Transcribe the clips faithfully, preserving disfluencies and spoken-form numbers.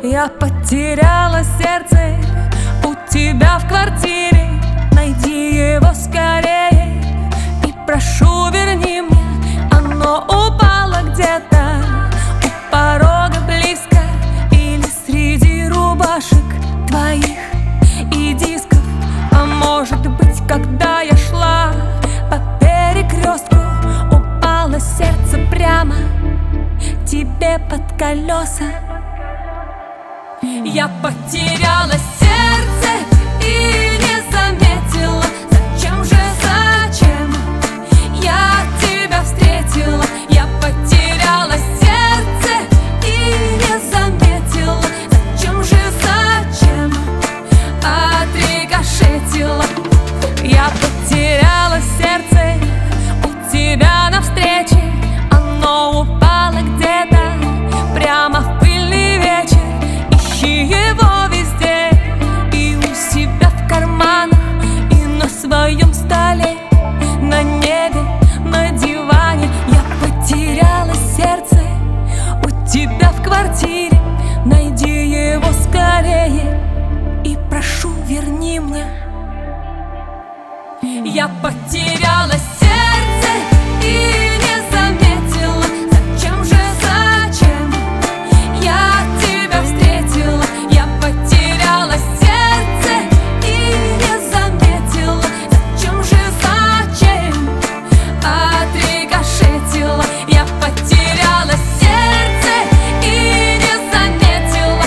Я потеряла сердце у тебя в квартире. Найди его скорее и прошу, верни мне. Оно упало где-то у порога близко, или среди рубашек твоих и дисков. А может быть, когда я шла по перекрестку, упало сердце прямо тебе под колеса. Я потеряла сердце и не заметила. Зачем же, зачем я тебя встретила? Я потеряла сердце и не заметила. Зачем же, зачем отрикошетила? Я потеряла сердце у тебя на встрече. Оно упало где-то прямо в пыльный вечер. Ищи его везде, и у себя в карманах, и на своем столе, на небе, на диване. Я потеряла сердце у тебя в квартире. Найди его скорее и прошу, верни мне. Я потеряла сердце и не заметила. Зачем же, зачем я тебя встретила? Я потеряла сердце и не заметила. Зачем же, зачем отрикошетила? Я потеряла сердце и не заметила.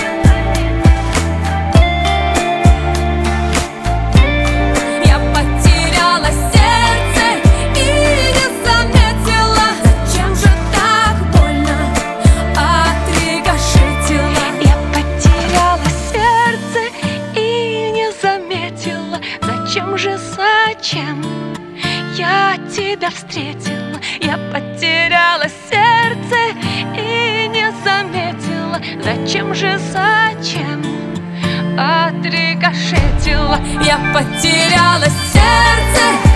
Я потеряла сердце и не заметила. Зачем же так больно отрикошетила? Я потеряла сердце и не заметила. Зачем же, зачем я тебя встретила? Я потеряла сердце и не заметила. Зачем же, зачем отрикошетила? Я потеряла сердце